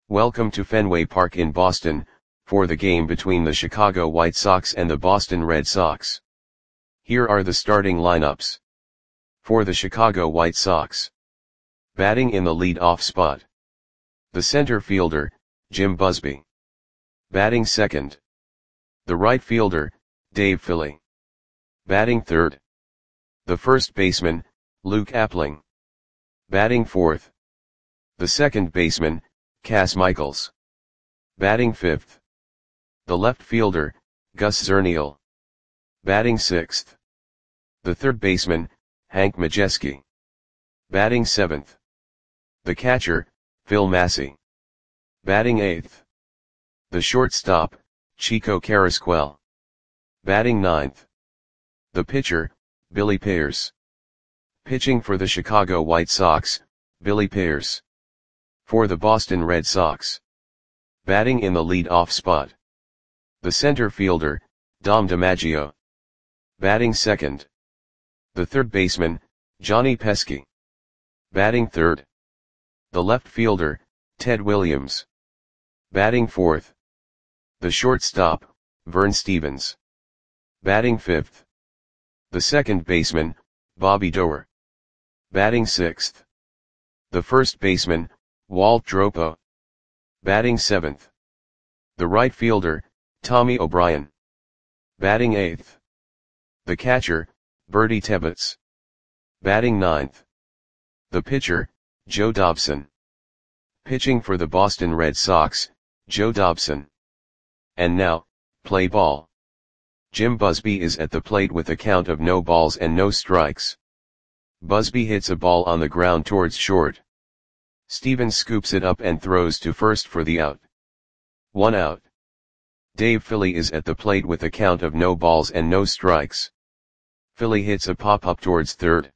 Welcome to Fenway Park in Boston, for the game between the Chicago White Sox and the Boston Red Sox. Here are the starting lineups. For the Chicago White Sox. Batting in the lead-off spot. The center fielder, Jim Busby. Batting second. The right fielder, Dave Philly. Batting third. The first baseman, Luke Appling. Batting fourth. The second baseman, Cas Michaels. Batting fifth. The left fielder, Gus Zernial. Batting sixth. The third baseman, Hank Majeski. Batting seventh. The catcher, Phil Massey. Batting eighth. The shortstop, Chico Carrasquel. Batting ninth. The pitcher, Billy Pierce. Pitching for the Chicago White Sox, Billy Pierce. For the Boston Red Sox. Batting in the lead-off spot. The center fielder, Dom DiMaggio. Batting second. The third baseman, Johnny Pesky. Batting third. The left fielder, Ted Williams. Batting fourth. The shortstop, Vern Stephens. Batting fifth. The second baseman, Bobby Doerr. Batting sixth. The first baseman, Walt Dropo. Batting seventh. The right fielder, Tommy O'Brien. Batting eighth. The catcher, Bertie Tebbetts. Batting ninth. The pitcher, Joe Dobson. Pitching for the Boston Red Sox, Joe Dobson. And now, play ball. Jim Busby is at the plate with a count of no balls and no strikes. Busby hits a ball on the ground towards short. Stephens scoops it up and throws to first for the out. 1 out. Dave Philly is at the plate with a count of no balls and no strikes. Philly hits a pop-up towards third.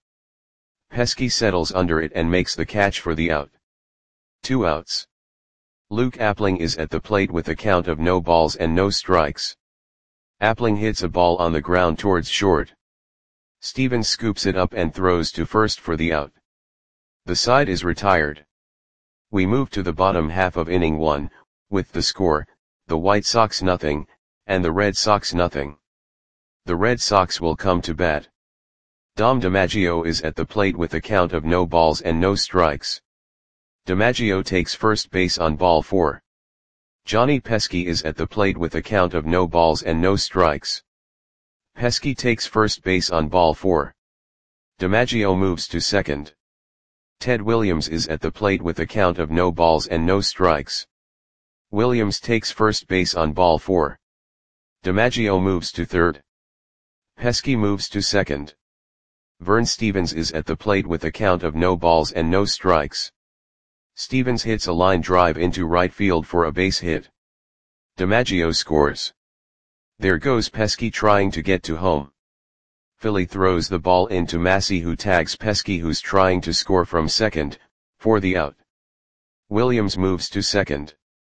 Pesky settles under it and makes the catch for the out. 2 outs. Luke Appling is at the plate with a count of no balls and no strikes. Appling hits a ball on the ground towards short. Stephens scoops it up and throws to first for the out. The side is retired. We move to the bottom half of inning 1, with the score, the White Sox 0, and the Red Sox 0. The Red Sox will come to bat. Dom DiMaggio is at the plate with a count of no balls and no strikes. DiMaggio takes first base on ball 4. Johnny Pesky is at the plate with a count of no balls and no strikes. Pesky takes first base on ball 4. DiMaggio moves to second. Ted Williams is at the plate with a count of no balls and no strikes. Williams takes first base on ball 4. DiMaggio moves to third. Pesky moves to second. Vern Stephens is at the plate with a count of no balls and no strikes. Stephens hits a line drive into right field for a base hit. DiMaggio scores. There goes Pesky trying to get to home. Philly throws the ball into Massey, who tags Pesky, who's trying to score from second, for the out. Williams moves to second.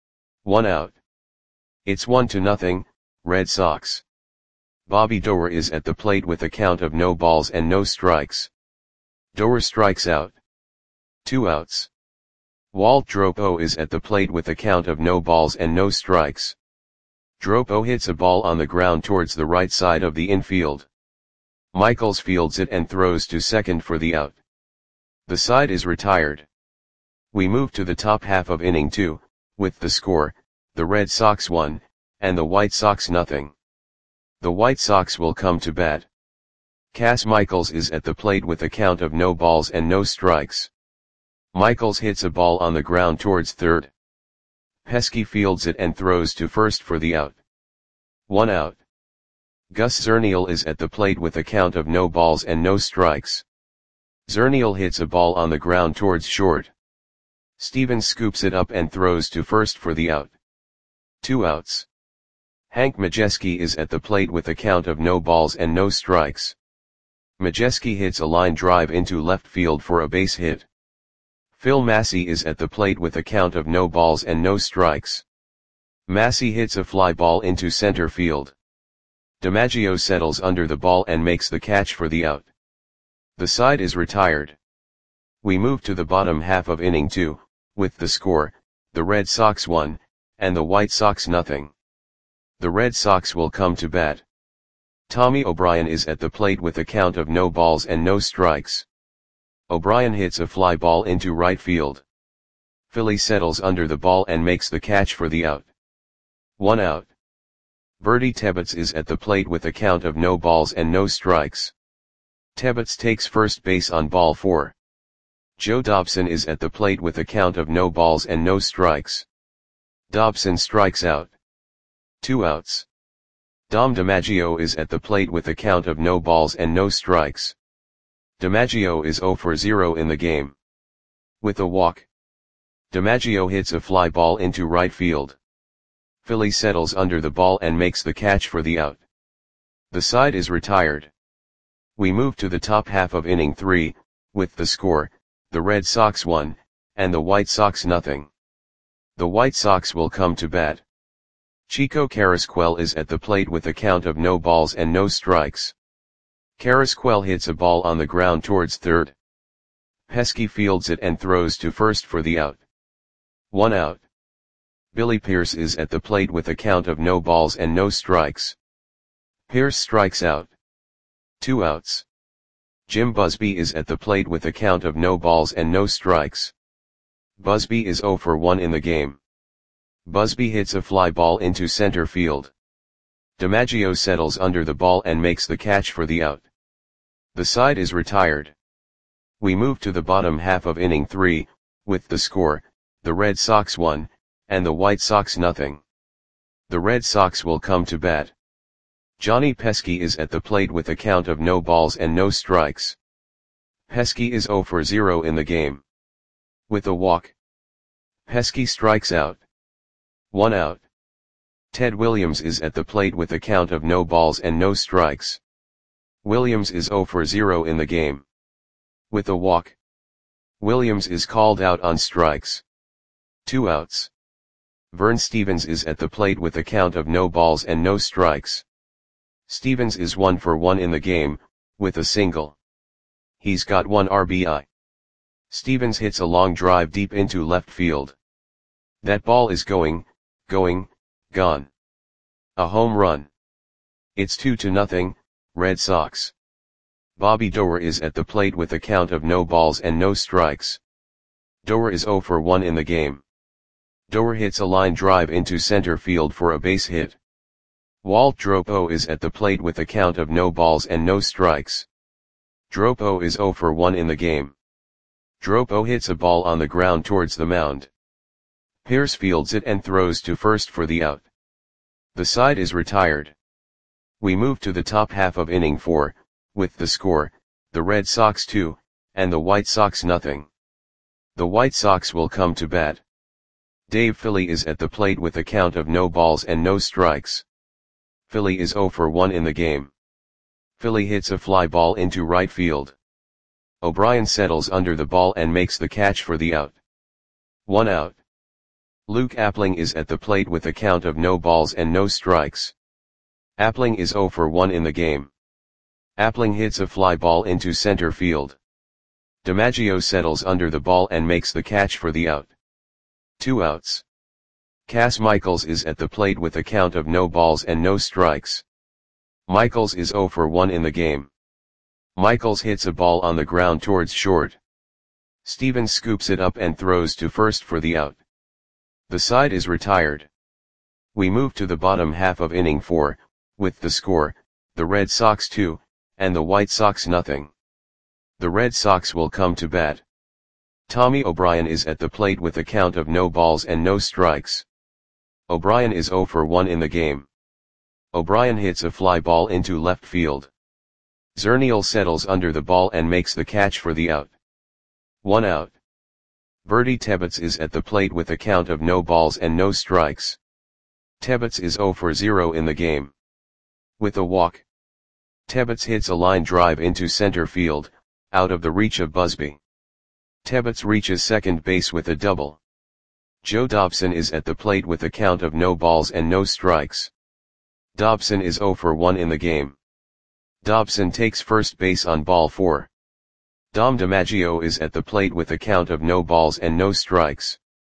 1 out. It's 1-0, Red Sox. Bobby Doerr is at the plate with a count of no balls and no strikes. Doerr strikes out. 2 outs. Walt Dropo is at the plate with a count of no balls and no strikes. Dropo hits a ball on the ground towards the right side of the infield. Michaels fields it and throws to second for the out. The side is retired. We move to the top half of inning 2, with the score, the Red Sox 1, and the White Sox 0. The White Sox will come to bat. Cas Michaels is at the plate with a count of no balls and no strikes. Michaels hits a ball on the ground towards third. Pesky fields it and throws to first for the out. 1 out. Gus Zernial is at the plate with a count of no balls and no strikes. Zernial hits a ball on the ground towards short. Stephens scoops it up and throws to first for the out. 2 outs. Hank Majeski is at the plate with a count of no balls and no strikes. Majeski hits a line drive into left field for a base hit. Phil Massey is at the plate with a count of no balls and no strikes. Massey hits a fly ball into center field. DiMaggio settles under the ball and makes the catch for the out. The side is retired. We move to the bottom half of inning 2, with the score, the Red Sox 1, and the White Sox nothing. The Red Sox will come to bat. Tommy O'Brien is at the plate with a count of no balls and no strikes. O'Brien hits a fly ball into right field. Philly settles under the ball and makes the catch for the out. 1 out. Bertie Tebbetts is at the plate with a count of no balls and no strikes. Tebbetts takes first base on ball 4. Joe Dobson is at the plate with a count of no balls and no strikes. Dobson strikes out. 2 outs. Dom DiMaggio is at the plate with a count of no balls and no strikes. DiMaggio is 0 for 0 in the game. With a walk, DiMaggio hits a fly ball into right field. Philly settles under the ball and makes the catch for the out. The side is retired. We move to the top half of inning 3, with the score, the Red Sox 1, and the White Sox nothing. The White Sox will come to bat. Chico Carrasquel is at the plate with a count of no balls and no strikes. Carrasquel hits a ball on the ground towards third. Pesky fields it and throws to first for the out. 1 out. Billy Pierce is at the plate with a count of no balls and no strikes. Pierce strikes out. 2 outs. Jim Busby is at the plate with a count of no balls and no strikes. Busby is 0 for 1 in the game. Busby hits a fly ball into center field. DiMaggio settles under the ball and makes the catch for the out. The side is retired. We move to the bottom half of inning 3, with the score, the Red Sox 1, and the White Sox nothing. The Red Sox will come to bat. Johnny Pesky is at the plate with a count of no balls and no strikes. Pesky is 0 for 0 in the game. With a walk, Pesky strikes out. 1 out. Ted Williams is at the plate with a count of no balls and no strikes. Williams is 0 for 0 in the game. With a walk, Williams is called out on strikes. 2 outs. Vern Stevens is at the plate with a count of no balls and no strikes. Stevens is 1 for 1 in the game, with a single. He's got 1 RBI. Stevens hits a long drive deep into left field. That ball is gone. A home run. It's 2-0, Red Sox. Bobby Doerr is at the plate with a count of no balls and no strikes. Doerr is 0 for 1 in the game. Doerr hits a line drive into center field for a base hit. Walt Dropo is at the plate with a count of no balls and no strikes. Dropo is 0 for 1 in the game. Dropo hits a ball on the ground towards the mound. Pierce fields it and throws to first for the out. The side is retired. We move to the top half of inning 4, with the score, the Red Sox 2, and the White Sox nothing. The White Sox will come to bat. Dave Philly is at the plate with a count of no balls and no strikes. Philly is 0 for 1 in the game. Philly hits a fly ball into right field. O'Brien settles under the ball and makes the catch for the out. 1 out. Luke Appling is at the plate with a count of no balls and no strikes. Appling is 0 for 1 in the game. Appling hits a fly ball into center field. DiMaggio settles under the ball and makes the catch for the out. 2 outs. Cass Michaels is at the plate with a count of no balls and no strikes. Michaels is 0 for 1 in the game. Michaels hits a ball on the ground towards short. Stevens scoops it up and throws to first for the out. The side is retired. We move to the bottom half of inning 4, with the score, the Red Sox 2, and the White Sox nothing. The Red Sox will come to bat. Tommy O'Brien is at the plate with a count of no balls and no strikes. O'Brien is 0 for 1 in the game. O'Brien hits a fly ball into left field. Zernial settles under the ball and makes the catch for the out. 1 out. Bertie Tebbetts is at the plate with a count of no balls and no strikes. Tebbetts is 0 for 0 in the game. With a walk, Tebbetts hits a line drive into center field, out of the reach of Busby. Tebbetts reaches second base with a double. Joe Dobson is at the plate with a count of no balls and no strikes. Dobson is 0 for 1 in the game. Dobson takes first base on ball 4. Dom DiMaggio is at the plate with a count of no balls and no strikes.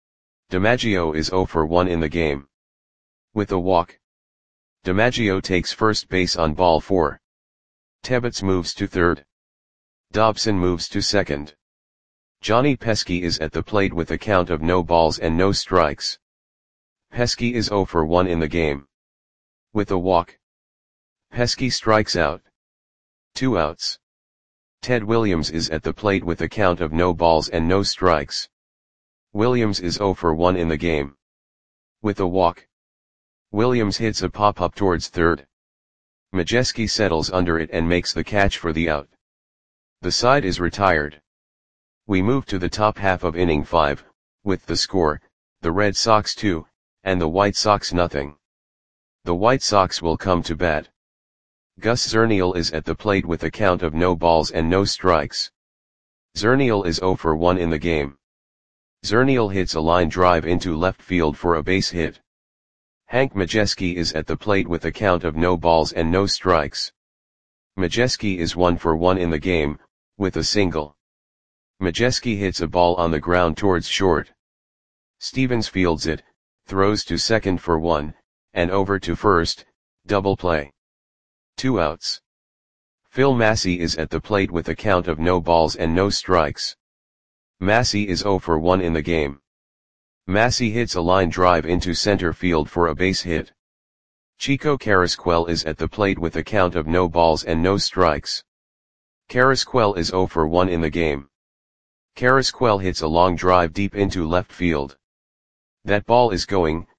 DiMaggio is 0 for 1 in the game. With a walk. DiMaggio takes first base on ball 4. Tebbets moves to third. Dobson moves to second. Johnny Pesky is at the plate with a count of no balls and no strikes. Pesky is 0 for 1 in the game. With a walk. Pesky strikes out. 2 outs. Ted Williams is at the plate with a count of no balls and no strikes. Williams is 0 for 1 in the game. With a walk. Williams hits a pop-up towards third. Majewski settles under it and makes the catch for the out. The side is retired. We move to the top half of inning 5, with the score, the Red Sox 2, and the White Sox nothing. The White Sox will come to bat. Gus Zernial is at the plate with a count of no balls and no strikes. Zernial is 0 for 1 in the game. Zernial hits a line drive into left field for a base hit. Hank Majewski is at the plate with a count of no balls and no strikes. Majewski is 1 for 1 in the game, with a single. Majewski hits a ball on the ground towards short. Stevens fields it, throws to second for 1, and over to first, double play. 2 outs. Phil Massey is at the plate with a count of no balls and no strikes. Massey is 0 for 1 in the game. Massey hits a line drive into center field for a base hit. Chico Carrasquel is at the plate with a count of no balls and no strikes. Carrasquel is 0 for 1 in the game. Carrasquel hits a long drive deep into left field. That ball is gone.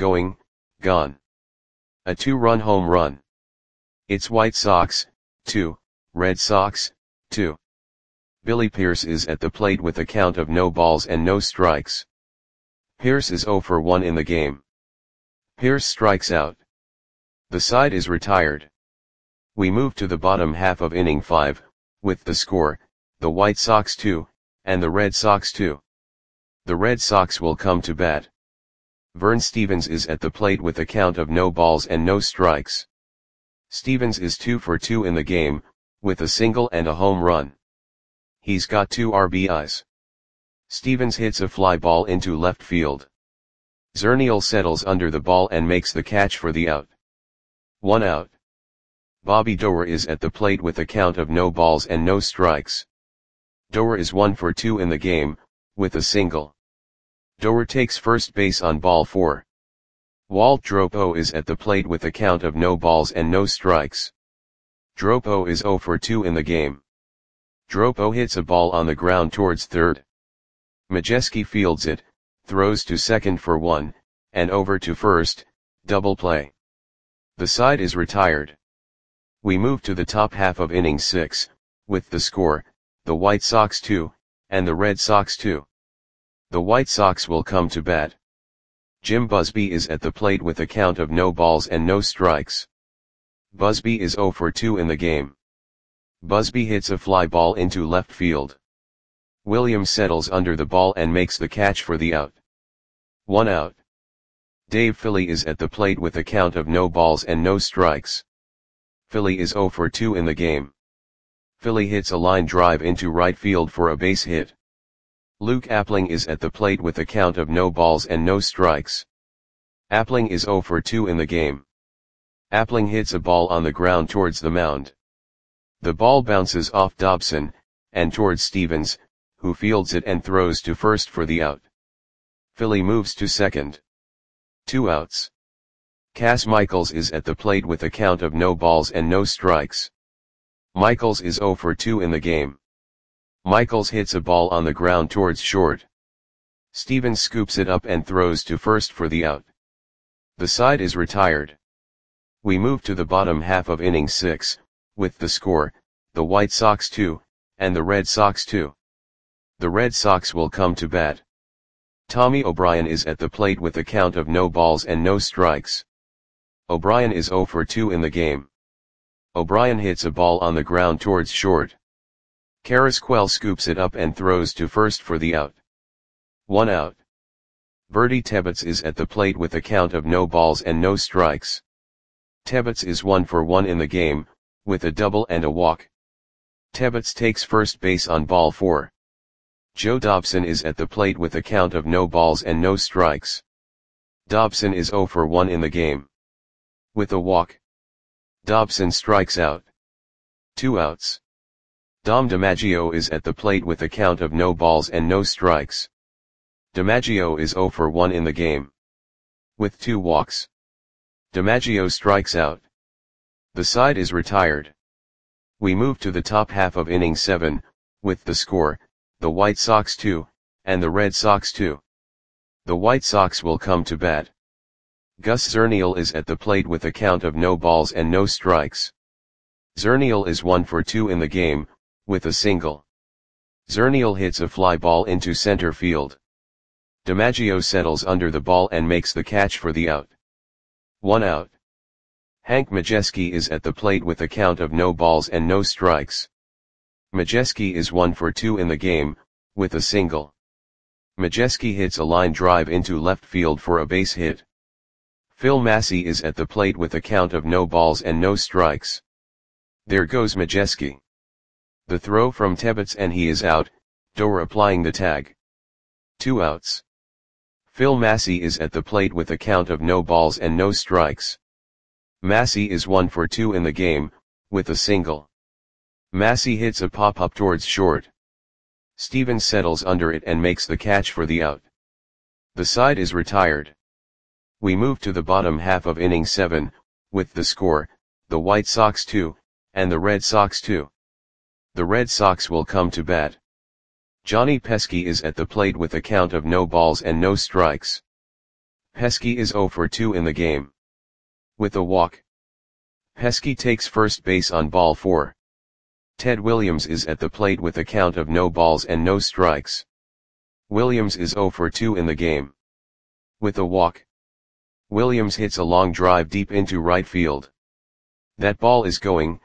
A 2-run home run. It's White Sox, 2, Red Sox, 2. Billy Pierce is at the plate with a count of no balls and no strikes. Pierce is 0 for 1 in the game. Pierce strikes out. The side is retired. We move to the bottom half of inning 5, with the score, the White Sox 2, and the Red Sox 2. The Red Sox will come to bat. Vern Stevens is at the plate with a count of no balls and no strikes. Stevens is 2 for 2 in the game, with a single and a home run. He's got 2 RBIs. Stevens hits a fly ball into left field. Zernial settles under the ball and makes the catch for the out. 1 out. Bobby Doerr is at the plate with a count of no balls and no strikes. Doerr is 1 for 2 in the game, with a single. Doerr takes first base on ball 4. Walt Dropo is at the plate with a count of no balls and no strikes. Dropo is 0 for 2 in the game. Dropo hits a ball on the ground towards third. Majewski fields it, throws to second for 1, and over to first, double play. The side is retired. We move to the top half of inning 6, with the score, the White Sox 2, and the Red Sox 2. The White Sox will come to bat. Jim Busby is at the plate with a count of no balls and no strikes. Busby is 0 for 2 in the game. Busby hits a fly ball into left field. Williams settles under the ball and makes the catch for the out. 1 out. Dave Philly is at the plate with a count of no balls and no strikes. Philly is 0 for 2 in the game. Philly hits a line drive into right field for a base hit. Luke Appling is at the plate with a count of no balls and no strikes. Appling is 0 for 2 in the game. Appling hits a ball on the ground towards the mound. The ball bounces off Dobson, and towards Stevens, who fields it and throws to first for the out. Philly moves to second. 2 outs. Cass Michaels is at the plate with a count of no balls and no strikes. Michaels is 0 for 2 in the game. Michaels hits a ball on the ground towards short. Stevens scoops it up and throws to first for the out. The side is retired. We move to the bottom half of inning 6, with the score, the White Sox 2, and the Red Sox 2. The Red Sox will come to bat. Tommy O'Brien is at the plate with a count of no balls and no strikes. O'Brien is 0 for 2 in the game. O'Brien hits a ball on the ground towards short. Carrasquel scoops it up and throws to first for the out. 1 out. Bertie Tebbets is at the plate with a count of no balls and no strikes. Tebbets is 1 for 1 in the game, with a double and a walk. Tebbets takes first base on ball 4. Joe Dobson is at the plate with a count of no balls and no strikes. Dobson is 0 for 1 in the game. With a walk, Dobson strikes out. 2 outs. Dom DiMaggio is at the plate with a count of no balls and no strikes. DiMaggio is 0 for 1 in the game. With 2 walks, DiMaggio strikes out. The side is retired. We move to the top half of inning 7, with the score, the White Sox 2, and the Red Sox 2. The White Sox will come to bat. Gus Zernial is at the plate with a count of no balls and no strikes. Zernial is 1 for 2 in the game, with a single. Zernial hits a fly ball into center field. DiMaggio settles under the ball and makes the catch for the out. 1 out. Hank Majeski is at the plate with a count of no balls and no strikes. Majeski is 1 for 2 in the game, with a single. Majeski hits a line drive into left field for a base hit. Phil Massey is at the plate with a count of no balls and no strikes. There goes Majeski. The throw from Tebbets and he is out, Doer applying the tag. 2 outs. Phil Massey is at the plate with a count of no balls and no strikes. Massey is 1 for 2 in the game, with a single. Massey hits a pop-up towards short. Stevens settles under it and makes the catch for the out. The side is retired. We move to the bottom half of inning 7, with the score, the White Sox 2, and the Red Sox 2. The Red Sox will come to bat. Johnny Pesky is at the plate with a count of no balls and no strikes. Pesky is 0 for 2 in the game. With a walk, Pesky takes first base on ball 4. Ted Williams is at the plate with a count of no balls and no strikes. Williams is 0 for 2 in the game. With a walk, Williams hits a long drive deep into right field. That ball is gone.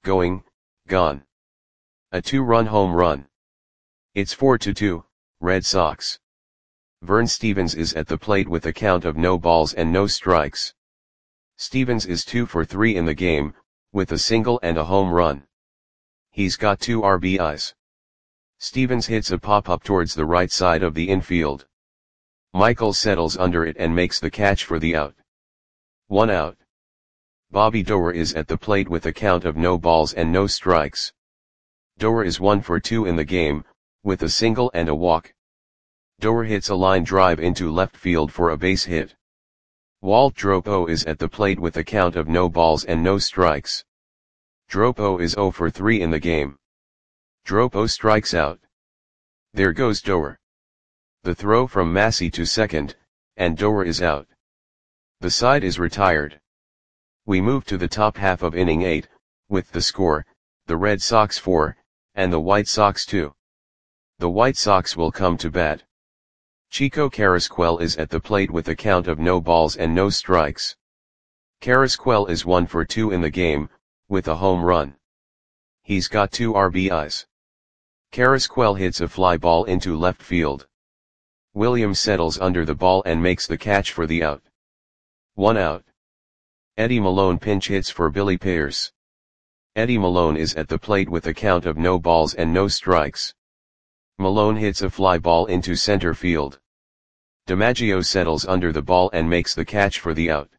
A 2-run home run. It's 4-2, Red Sox. Vern Stevens is at the plate with a count of no balls and no strikes. Stevens is 2 for 3 in the game, with a single and a home run. He's got 2 RBIs. Stevens hits a pop-up towards the right side of the infield. Michael settles under it and makes the catch for the out. 1 out. Bobby Doer is at the plate with a count of no balls and no strikes. Doer is 1 for 2 in the game, with a single and a walk. Doer hits a line drive into left field for a base hit. Walt Dropo is at the plate with a count of no balls and no strikes. Dropo is 0 for 3 in the game. Dropo strikes out. There goes Doer. The throw from Massey to second, and Doer is out. The side is retired. We move to the top half of inning 8, with the score, the Red Sox 4, and the White Sox 2. The White Sox will come to bat. Chico Carrasquel is at the plate with a count of no balls and no strikes. Carrasquel is 1 for 2 in the game, with a home run. He's got 2 RBIs. Carrasquel hits a fly ball into left field. Williams settles under the ball and makes the catch for the out. 1 out. Eddie Malone pinch hits for Billy Pierce. Eddie Malone is at the plate with a count of no balls and no strikes. Malone hits a fly ball into center field. DiMaggio settles under the ball and makes the catch for the out.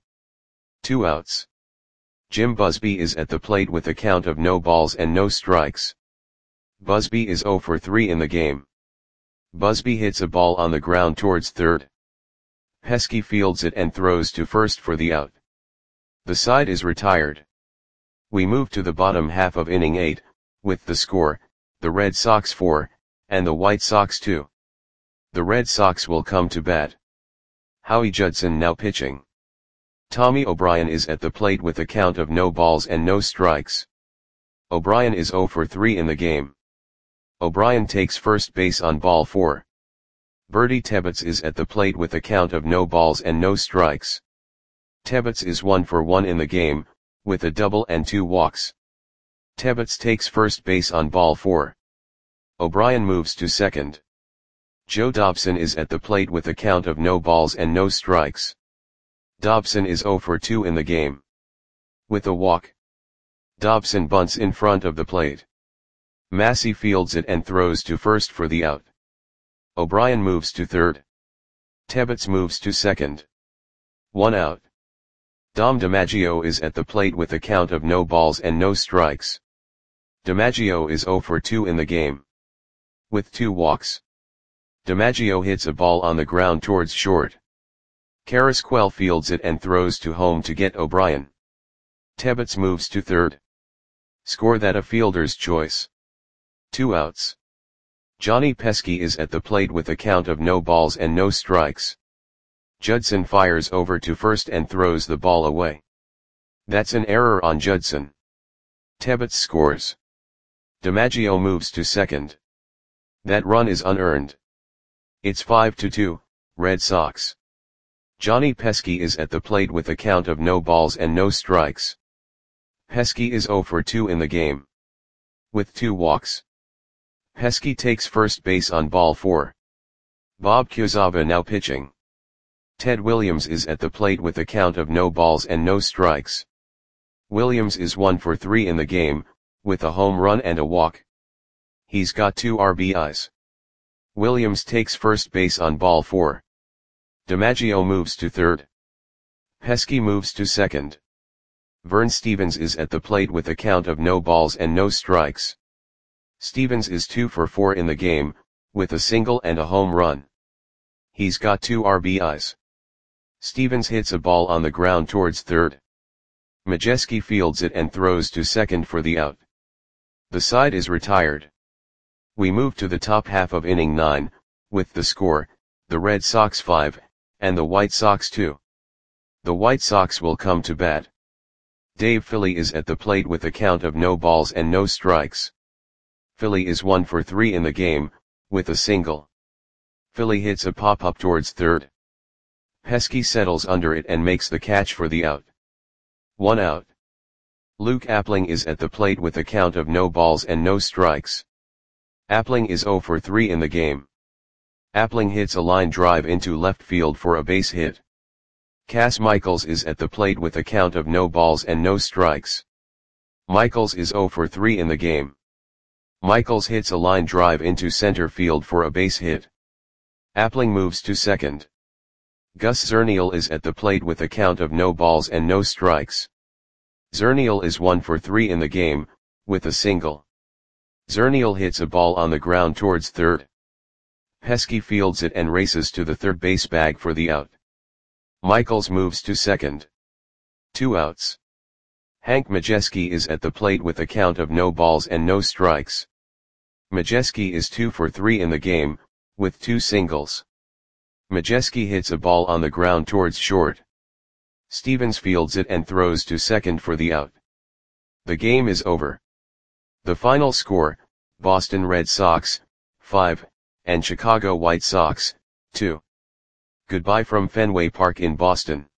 2 outs. Jim Busby is at the plate with a count of no balls and no strikes. Busby is 0 for 3 in the game. Busby hits a ball on the ground towards third. Pesky fields it and throws to first for the out. The side is retired. We move to the bottom half of inning 8, with the score, the Red Sox 4, and the White Sox 2. The Red Sox will come to bat. Howie Judson now pitching. Tommy O'Brien is at the plate with a count of no balls and no strikes. O'Brien is 0 for 3 in the game. O'Brien takes first base on ball 4. Bertie Tebbets is at the plate with a count of no balls and no strikes. Tebbets is 1 for 1 in the game, with a double and 2 walks. Tebbets takes first base on ball 4. O'Brien moves to second. Joe Dobson is at the plate with a count of no balls and no strikes. Dobson is 0 for 2 in the game. With a walk, Dobson bunts in front of the plate. Massey fields it and throws to first for the out. O'Brien moves to third. Tebbets moves to second. 1 out. Dom DiMaggio is at the plate with a count of no balls and no strikes. DiMaggio is 0 for 2 in the game. With 2 walks. DiMaggio hits a ball on the ground towards short. Carrasquel fields it and throws to home to get O'Brien. Tebbets moves to third. Score that a fielder's choice. 2 outs. Johnny Pesky is at the plate with a count of no balls and no strikes. Judson fires over to first and throws the ball away. That's an error on Judson. Tebbets scores. DiMaggio moves to second. That run is unearned. It's 5-2, Red Sox. Johnny Pesky is at the plate with a count of no balls and no strikes. Pesky is 0 for 2 in the game. With 2 walks. Pesky takes first base on ball 4. Bob Quezada now pitching. Ted Williams is at the plate with a count of no balls and no strikes. Williams is 1 for 3 in the game, with a home run and a walk. He's got 2 RBIs. Williams takes first base on ball 4. DiMaggio moves to third. Pesky moves to second. Vern Stevens is at the plate with a count of no balls and no strikes. Stevens is 2 for 4 in the game, with a single and a home run. He's got 2 RBIs. Stevens hits a ball on the ground towards third. Majewski fields it and throws to second for the out. The side is retired. We move to the top half of inning 9, with the score, the Red Sox 5, and the White Sox 2. The White Sox will come to bat. Dave Philly is at the plate with a count of no balls and no strikes. Philly is 1 for 3 in the game, with a single. Philly hits a pop-up towards third. Pesky settles under it and makes the catch for the out. 1 out. Luke Appling is at the plate with a count of no balls and no strikes. Appling is 0 for 3 in the game. Appling hits a line drive into left field for a base hit. Cass Michaels is at the plate with a count of no balls and no strikes. Michaels is 0 for 3 in the game. Michaels hits a line drive into center field for a base hit. Appling moves to second. Gus Zernial is at the plate with a count of no balls and no strikes. Zernial is 1 for 3 in the game, with a single. Zernial hits a ball on the ground towards third. Pesky fields it and races to the third base bag for the out. Michaels moves to second. 2 outs. Hank Majewski is at the plate with a count of no balls and no strikes. Majewski is 2 for 3 in the game, with 2 singles. Majewski hits a ball on the ground towards short. Stevens fields it and throws to second for the out. The game is over. The final score, Boston Red Sox, 5, and Chicago White Sox, 2. Goodbye from Fenway Park in Boston.